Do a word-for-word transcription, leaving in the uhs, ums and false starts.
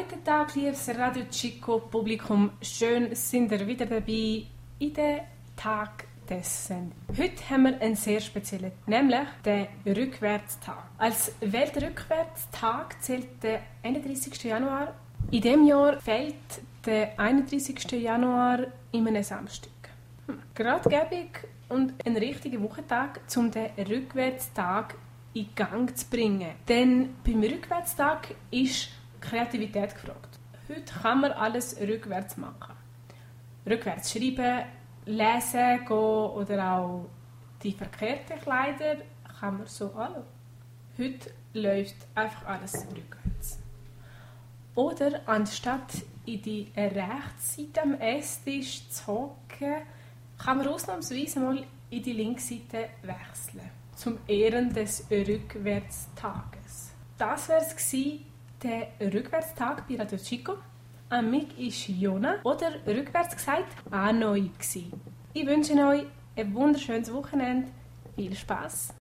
Guten Tag, liebes Radio Chico Publikum. Schön sind ihr wieder dabei in den Tag des Sendung. Heute haben wir einen sehr speziellen, nämlich den Rückwärtstag. Als Weltrückwärtstag zählt der einunddreißigsten Januar. In diesem Jahr fällt der einunddreißigsten Januar in einem Samstag. Hm. Gerade gäbig und ein richtiger Wochentag, um den Rückwärtstag in Gang zu bringen. Denn beim Rückwärtstag ist Kreativität gefragt. Heute kann man alles rückwärts machen. Rückwärts schreiben, lesen, gehen oder auch die verkehrten Kleider kann man so anschauen. Heute läuft einfach alles rückwärts. Oder anstatt in die Rechtsseite am Esstisch zu hocken, kann man ausnahmsweise mal in die Linksseite wechseln. Zum Ehren des Rückwärtstages. Das war es gewesen, der Rückwärtstag bei Radio Chico. An mich ist Jona, oder rückwärts gesagt, Anoi gsi. Ich wünsche euch ein wunderschönes Wochenende. Viel Spass!